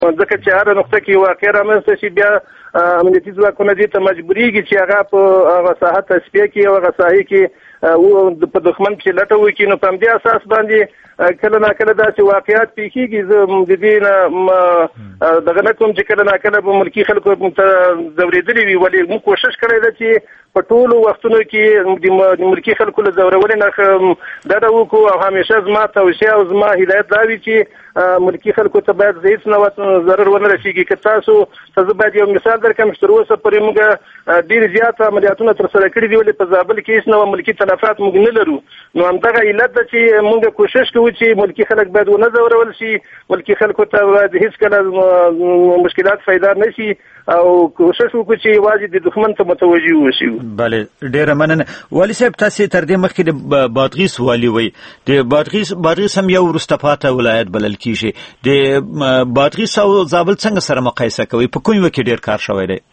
ځکه چې هر نقطه کې واقع رامنځته شي بیا امنیتي ځواکونه دې ته مجبورېږي چې هغه په هغه ساحه تصفیه کړي او هغه ساحې کې په دښمن کې لټه وکړي. نو په همدې اساس باندې کله ناکله داسې واقعات پیښیږي. زه د دې نه دغه نه کوم چې کله ناکله به ملکي خلکو ته ځورېدلي وي، ولې موږ کوشش کړی ده چې په ټولو وختونو کې د ملکي خلکو له ځورولې نه ډډه وکړو او همیشه زما توصیه او زما هدایت دا وي چې ملکي خلکو ته باید هیڅ نه ضرر ونه رسېږي. که تاسو ته زه باید یو مثال درکړم چې تر اوسه پورې موږ ډېر زیات عملیاتونه ترسره کړي دي، ولې په زابل کې هیڅ نوع ملکي تلفات موږ نه لرو. نو همدغه علت ده چې موږ کوشش کوو چې ملکي خلک باید ونه ځورول شي، ملکي خلکو ته باید هېڅکله مشکلات پیدا نه شي او کوشش وکړو چې یوازې د دښمن ته متوجه وشي. بله ډېره مننه. والي صاحب تاسې تر دې مخکې د بادغیس والي وئ. د بادغیس هم یو وروسته پاته ولایت بلل کېږي. د بادغیس او زابل څنګه سره مقایسه کوئ؟ په کوم یو کې ډېر کار شوی دی؟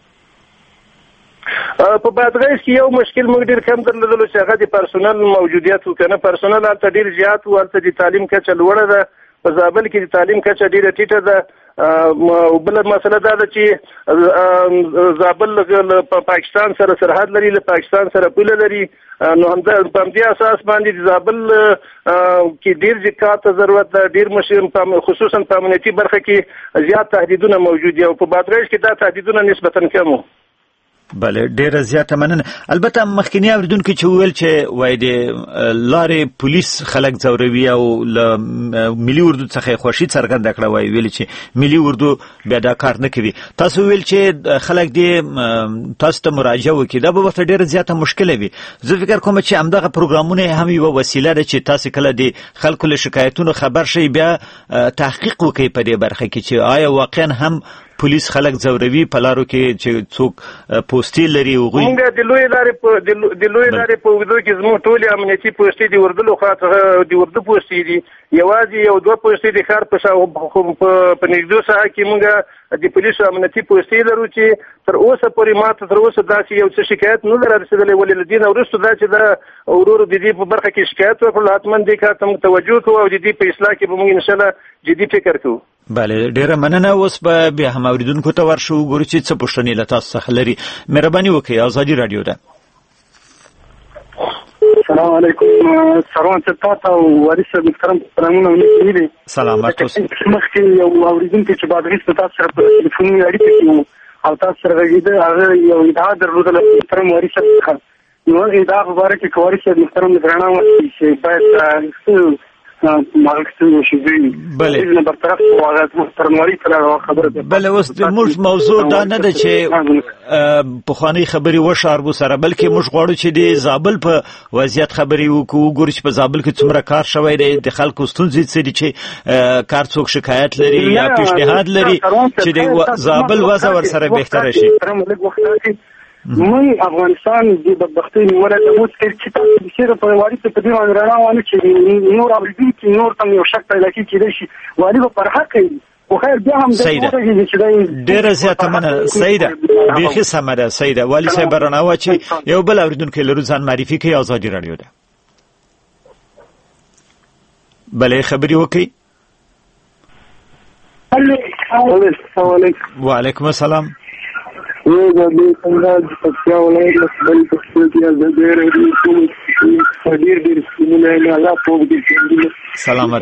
په بادغیس کې یو مشکل موږ ډېر کم درلودلو چې هغه د پرسونل موجودیت و که نه. پرسونل هلته ډېر زیات و، هلته د تعلیم کچه لوړه ده. په زابل کې د تعلیم کچه ډېره ټیټه ده. بله مسله دا ده چې زابل له پاکستان سره سرحد لري، له پاکستان سره پوله لري. نو په همدې اساس باندې د زابل کې ډېر زکات ته ضرورت ده، ډېر خصوصا په امنیتي برخه کې زیات تهدیدونه موجود دي او په بادغیس کې دا تهدیدونه نسبتا کم وو. بله ډیره زیاته مننه. البته مخکینی اوریدونکو چې ویل چې وای د لارې پولیس خلک ځوروي او له ملي اردو څخه خوښي څرګنده کړه، وای ویل چې ملي اردو بیا دا کار نه کوي. تاسو ویل چې خلک دې تاسو ته مراجعه وکړي، دا به ورته ډیره زیاته مشکله وي. زه فکر کوم چې همدغه پروګرامونه هم یوه وسیله ده چې تاسو کله د خلکو له شکایتونو خبر شئ بیا تحقیق وکړئ په دې برخه کې چې آیا واقعا هم پولیس خلک ځوروي په لارو کې چې څوک پوسټي لري. موږ د لوی لارې په اوږدو کې زموږ ټولې امنیتي پوسټې د اردو لخوا څخه د اردو پوسټې دي. یوازې یو دوه پوسټې د ښار په نږدې ساحه کې موږ د پولیسو امنیتي پوسټې لرو چې تر اوسه پورې ماته تر اوسه داسې یو څه شکایت نه ده رسېدلی. ولې له دې نه وروسته دا چې دا ورور د دې په برخه کې شکایت وکړو، حتما دې کار ته موږ توجه کوو او د دې په اصلاح کې به موږ انشاءالله جدي فکر کوو. بله ډیره مننه. اوس به بیا هم اوریدونکو ته ورشو وګورو چې څه پوښتنې له تاسو څخه لري. مهرباني وکړئ، ازادي راډیو ده. السلام علیکم. سروان صاحب او والي صاحب محترم سلامونه ونیسي. سلامات اوسئ. مخکې یو اوریدونکی چې بادغیس په تاسو سره په ټلیفوني اړیکه کې وو او تاسو سره غږېده، هغه یو ادعا درلودله محترم والي صاحب. نو ادعا په باره کې والي صاحب محترم درنه وکړي چې باید بله اوس موږ موضوع دا نه ده چې پخوانۍ خبرې وشاربو سره، بلکې موږ غواړو چې د زابل په وضعیت خبرې وکړو، وګورو چې په زابل کې څومره کار شوی دی، د خلکو ستونزې څه دي چې کار څوک شکایت لري یا پیشنهاد لري چې د زابل وضع ورسره بهتره شي. من افغانستان د بدبختۍ نیوله ده. اوس چې تاسو د سیره په والي په دې باندې رڼا وانه چې نور اوریدونکي نور ته یو شک پیدا کړي کېدای شي والي به پر حق کوي. خو خیر بیا هم ډېره زیاته مننه. سیده بیخي سمه ده. سیده والي صاحب رڼا واچوي. یو بل اوریدونکی لرو، ځان معرفي کوي. ازادي راډیو ده. بله خبرې وکړئ. وعلیکم السلام. سلامت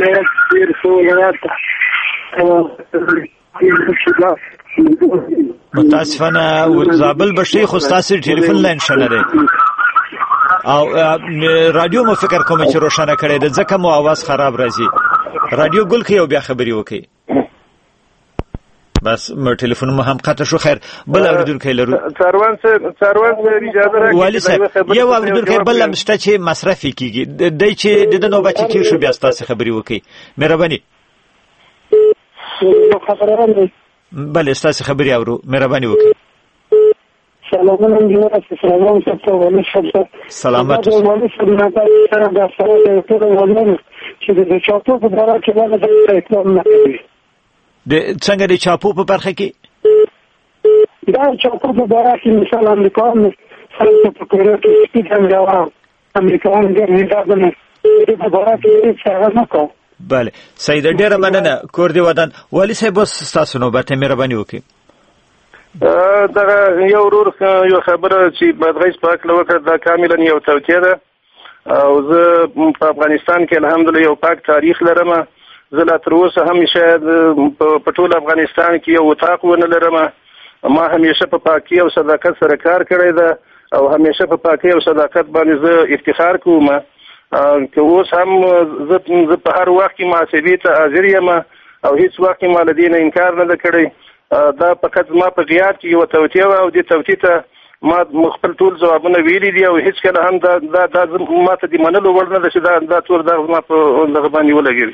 متاسفانه زابل بشي خو تاسو ټلیفون لاین شنه دی او رادیو مو فکر کوم چې روشنه کړی دی ځکه مو आवाज خراب راځي. رادیو ګل کې او بیا خبري وکړي. بس مر ټلیفون مو هم قطع شو. خیر بل اوریدونکي لرو. څاروان اجازه راکړئ. والي صاحب یو اوریدونکي بل مشته چې مصرف کیږي د چې د نوبت تیر شو بیا تاسو خبري وکړي. مهرباني. بل تاسو خبري اورو. مهرباني وکړئ. سلامت د څنګه د چاپو په برخه کې دا چاپو په برخه کې مثال امریکایان سره په کوره کې سپیډ هم راو امریکایان د هیڅ په برخه کې څه نه کوي. بله سید ډیره مننه کور دی ودان. والي صاحب اوس تاسو نوبت مهرباني وکړئ. دا یو ورور یو خبره چې بادغیس پاک لوکړه دا کاملا یو توصیه ده او زه په افغانستان کې الحمدلله یو پاک تاریخ لرم. زه لا تر اوسه هم شاید په ټول افغانستان کې یو وطاق ونه لرم. ما همیشه په پاکي او صداقت سره کار کړی ده او همیشه په پاکي او صداقت باندې زه افتخار کوم. که اوس هم زه په هر وخت کې محاسبې ته حاضر یم او هیڅ وخت ما له دې نه انکار نه ده کړی. دا فقط ما په غیاب کې یو توصیه وه او دې توصیې ته ما خپل ټول ځوابونه ویلي دي او هیڅ کله هم دا ما ته د منلو وړ نه ده چې دا ټول دا ما په دغه باندې ولګوي.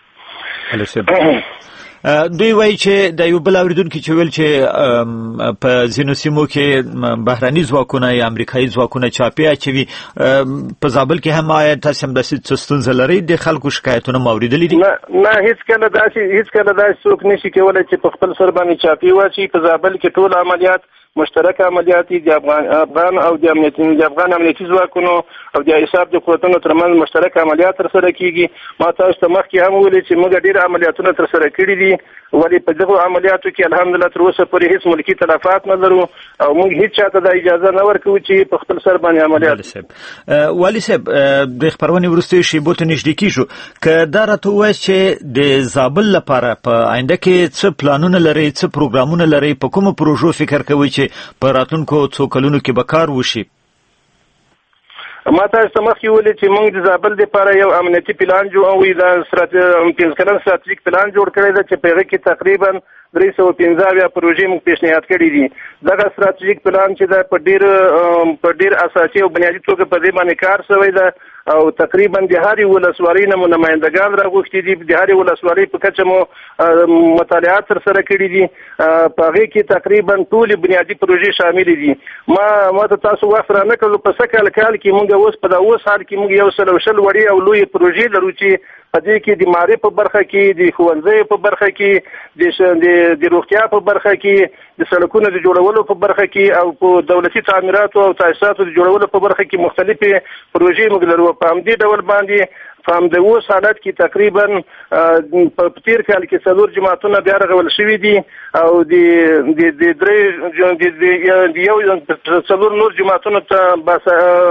دوی وایي چې د یو بل اوریدونکي چې ویل چې په ځینو سیمو کې بهرني ځواکونه یا امریکایي ځواکونه چاپې اچوي. په زابل کې هم آیا تاسو هم داسې ستونزه لرئ؟ د خلکو شکایتونه مو اورېدلي دي؟ نه هیڅ کله داسې څوک نشي کولی چې په خپل سر باندې چاپې واچي. په زابل کې ټول عملیات مشترک عملیات دي د افغان او د افغان امنیتي ځواکونو او د حساب د قوتونو ترمنځ مشترک عملیات ترسره کیږي. ما تاسو ته مخکې هم ویلي چې موږ ډېر عملیاتونه ترسره کړي دي ولی په دغه عملیاتو کې الحمدلله تر اوسه پورې هیڅ ملکی تلفات نه لرو او موږ هیڅ چاته د اجازه نه ورکوو چې په خپل سر باندې عملیات. والي صاحب د خبرونې وروسته شیبو ته نږدې کیږو که دا راته ووایاست چې د زابل لپاره په آینده کې څه پلانونه لرئ، څه پروګرامونه لرئ، په کومو پروژو فکر کوئ چې په راتلونکو څو کلونو کې به کار وشي؟ ما تاسو ته مخکې ویلي چې موږ د زابل لپاره یو امنیتي پلان جوړوو. دا 15 کلن ستراتیژیک پلان جوړ کړی دی چې په هغه کې تقریبا 315 پروژې موږ پیشنهاد کړي دي. دغه ستراتیژیک پلان چې دا په ډیر اساسي او بنیادي توګه په دې باندې کار شوی دی او تقریبا د هرې ولسوالۍ نه نمایندګان راغوښتي دي. د هرې ولسوالۍ په کچه مو مطالعات ترسره کړي دي. په هغې کې تقریبا ټولې بنیادي پروژې شاملې دي. ما ته تاسو وخت را نه کړلو. په سږ کال کې موږ اوس په دا اوس حال کې موږ 120 وړې او لویې پروژې لرو چې په دې کې د معارف په برخه کې، د ښوونځیو په برخه کې، د روغتیا په برخه کې، د سړکونو د جوړولو په برخه کې او په دولتي تعمیراتو او تاسیساتو د جوړولو په برخه کې مختلفې پروژې موږ لرو. په همدې ډول باندې د اوس حالت کې تقریبا په تیر کال کې 4 جماعتونه بیا رغول شوي دي او د یو 4 نور جماعتونو ته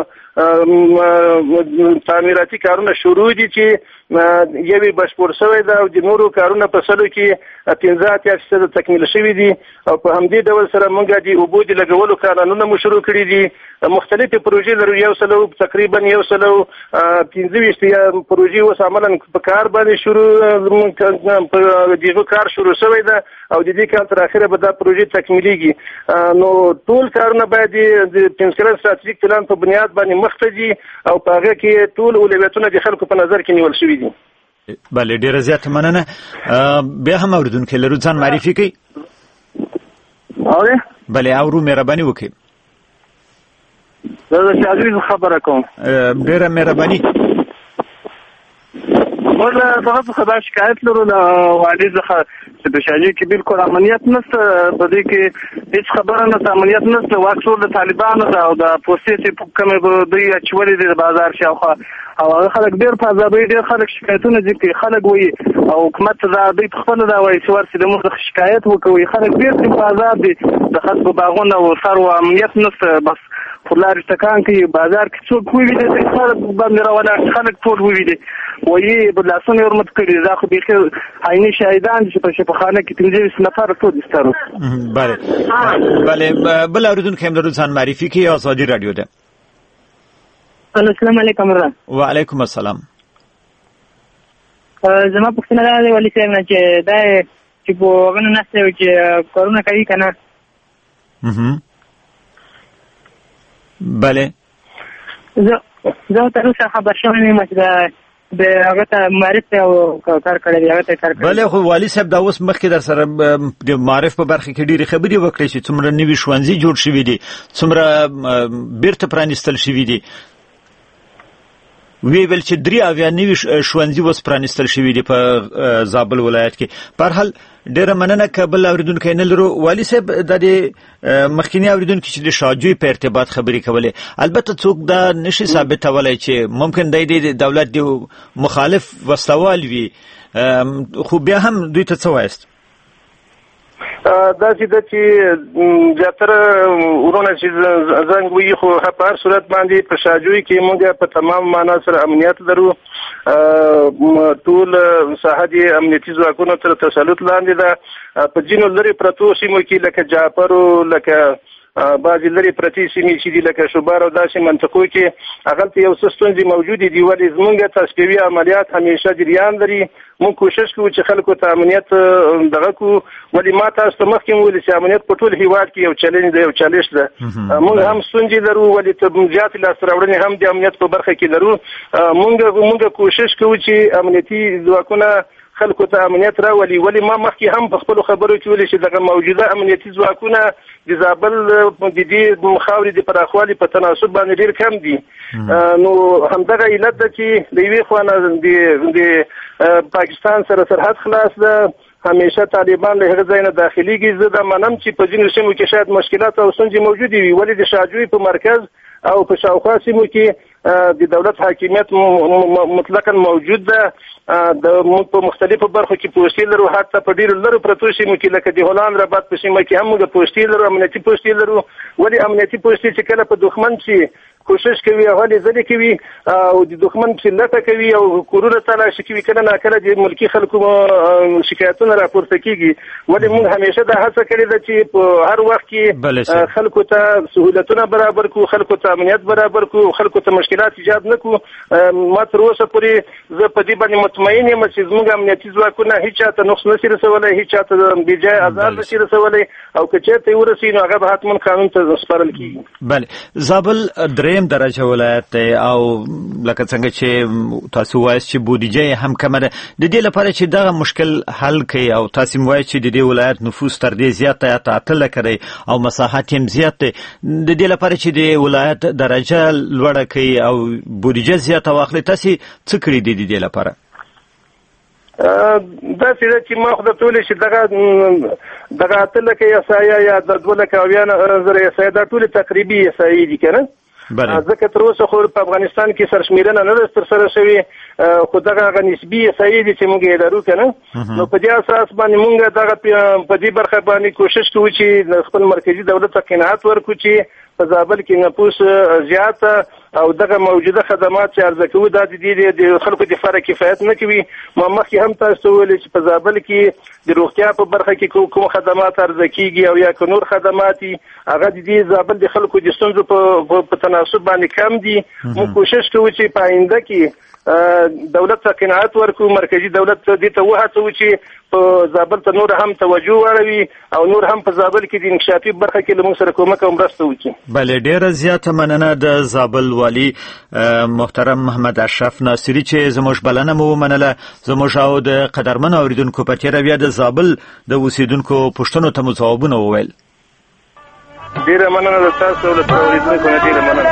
تعمیراتي کارونه شروع دي چې یوې بشپړ شوی ده او د نورو کارونه په سلو کې 15% تکمیل شوي دي او په همدې ډول سره موږ د اوبو د لګولو کارونه مو شروع کړي دي. مختلفې پروژې لرو. تقریبا 125 پروژې اوس عملاً په کار باندې شروع په دغه کار شروع شوی ده او د دې کال تر اخره به دا پروژې تکمیلېږي. نو ټول کارونه باید د 15 کلن ستراتیژیک پلان په بنیاد باندې مخته دي او په هغه کې ټول اولویتونه د خلکو په نظر کې نیول شوي دي. بله ډیره زیاته مننه. بیا هم اوریدونکي لرو، ځان معرفي کړئ. بله اورو، مهرباني وکړئ. زه د شاګرد خبره کوم. ډیره مهرباني. موږ دغه خدا شکایت لرو له والي څخه چې په شاجي کې بالکل امنیت نشته. په دې کې هیڅ خبره نشته، امنیت نشته. واکسور د طالبانو ده او د پوستې چې کومې به دوی اچولې دي د بازار شاوخوا او هغه خلک ډېر په عذابوي. ډېر خلک شکایتونه دي خلک وایي او حکومت ته دا دوی په خپله دا وایي چې ورسې د موږ شکایت وکوي. خلک ډېر په عذاب دي. د خلکو باغونه او سر و امنیت نشته. بس خلاري ټکان کوي بازار کې څوک وویني خلک باندې راولاړ خلک ټول وویني وایي به لاسونه یې ورمت کړي. دا خو بیخي عیني شاهدان چې په شفاخانه کې 15 نفر ټول ایستارو. بله بل اوریدونکی هم لرو، ځان معرفي کړئ. ازادي راډیو ده. السلام علیکم. وعلیکم السلام. زما پوښتنه دا ده والي صاحب نه چې دا چې په هغه نه نسته چې کارونه کوي که نه. بله زه تر اوسه خبر شوی نه یم چې د هغه ته معرف ته کار کړی دی، هغه ته کار کړی. بله خو والي صاحب دا اوس مخکې در سره د معرف په برخه کې ډېرې خبرې وکړې چې څومره نوي ښوونځي جوړ شوي دي، څومره بیرته پرانیستل شوي دي. ویل چې 3 نوي ښوونځي اوس پرانیستل شوي دي په زابل ولایت کې. په هر حال ډیره مننه کابل اوریدونکو نه لرو والی صاحب د مخکینی اوریدونکو چې د شاجوی په ارتباط خبرې کولې البته څوک دا نشي ثابتولای چې ممکن د دولت دی مخالف وسوال وي خو بیا هم دوی ته څه وایست دا چې زیاتره ورونه چې زنګ وي خو په هر صورت باندې په شاجوی کې موږ په تمام معنا سره امنیت لرو ټول ساحه د امنیتي ځواکونو تر تسلط لاندې ده په ځینو لرې پرتو سیمو کې لکه جعفرو لکه بعضې لرې پرتې سیمې چې دي لکه شوبار او داسې منطقو کې هغلته یو څه ستونزې موجودې دي ولې زموږ تصفیوي عملیات همیشه جریان لري موږ کوشش کوو چې خلکو ته امنیت دغه کو ولې ما تاسو ته مخکې وویل چې امنیت په ټول هیواد کې یو چیلنج دی یو چالش ده موږ هم ستونزې لرو ولې زیاتې لاسته راوړنې هم د امنیت په برخه کې لرو موږ کوشش کوو چې امنیتي ځواکونه خلکو ته امنیت راولي ولې ما مخکې هم په خپلو خبرو کې ویلي چې دغه موجوده امنیتي ځواکونه د زابل د دې خاورې د پراخوالي په تناسب باندې ډېر کم دي نو همدغه علت ده چې د یوې خوا نه د پاکستان سره سرحد خلاص ده همیشه طالبان له هغه ځای نه داخليږي زه دا منم چې په ځینو سیمو کې شاید مشکلات او ستونزې موجودې وي ولې د شاجوی په مرکز او په شاوخوا سیمو کې د دولت حاکمیت مطلقاً موجود ده موږ په مختلفو برخو کې پوستې لرو حتی په ډېرو لرو پرتو سیمو کې لکه د هولان رباط په سیمه کې هم موږ پوستې لرو امنیتي پوستې لرو ولې امنیتي پوستې چې کله په دښمن چې کوشش کوي او هلې ځلې کوي او د دښمن چې لټه کوي او کورونه تلاشي کوي کله ناکله د ملکي خلکو شکایتونه راپورته کیږي ولې موږ همیشه دا هڅه کړې ده چې په هر وخت کې خلکو ته سهولتونه برابر کړو خلکو ته امنیت برابر کړو خلکو ته مشکلات ایجاد نه کړو ما تر اوسه پورې زه په دې باندې مطمئن یم چې زموږ امنیتي ځواکونه هیڅ چاته نقص نشي رسولی هیڅ چاته بې ځایه آزار نشي رسولی او که چېرته یې ورسي نو هغه به حتما قانون ته سپارل کېږي بله زابل دریم درجه ولایت دی او لکه څنګه چې تاسو وایاست چې بودیجه یې هم کمه ده د دې لپاره چې دغه مشکل حل کړي او تاسو وایاست چې د دې ولایت نفوس تر دې زیات دی اته 8 لکه دی او مساحت هم زیات دی د دې لپاره چې د ولایت درجه لوړه کړي او بودیجه زیاته واخلي تاسو څه کړي دي د دې لپاره دا چې ما خو د ټولې چې دغه 8 لکه احصایه یا د 2 لکه 90,000 احصایه دا ټولې تقریبي احصایې دي که نه ځکه تر اوسه خو په افغانستان کې سرشمیرنه نه ده ترسره شوې خو دغه هغه نسبي احصایې دي چې موږ یې لرو که نه نو په دې اساس باندې موږ دغه په دې برخه باندې کوشش کوو چې خپل مرکزي دولت ته قناعت ورکړو چې په زابل کې نفوس زیات او دغه موجوده خدمات چې عرضه کوو دا د خلکو د لپاره کفایت نه کوي ما مخکې هم تاسو ته ویلي چې په زابل کې د روغتیا په برخه کې کوم خدمات عرضه کیږي او یا که نور خدمات هغه د دې زابل د خلکو د ستونزو په تناسب باندې کم دي موږ کوشش کوو چې په آینده کې دولت ته قناعت ورکړو مرکزي دولت دې ته وهڅوو چې په زابل ته نور هم توجه واړوي او نور هم په زابل کې د انکشافي برخه کې له موږ سره کومک او مرسته وکړي بله ډېره زیاته مننه د زابل والي محترم محمد اشرف ناصري چې زموږ بلنه مو ومنله زموږ او د قدرمن اوریدونکو په تېره بیا د زابل د اوسېدونکو پوښتنو ته مو ځوابونه وویل ډېره مننه د تاسو له اوریدونکو نه ډېره مننه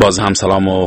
باز هم سلام و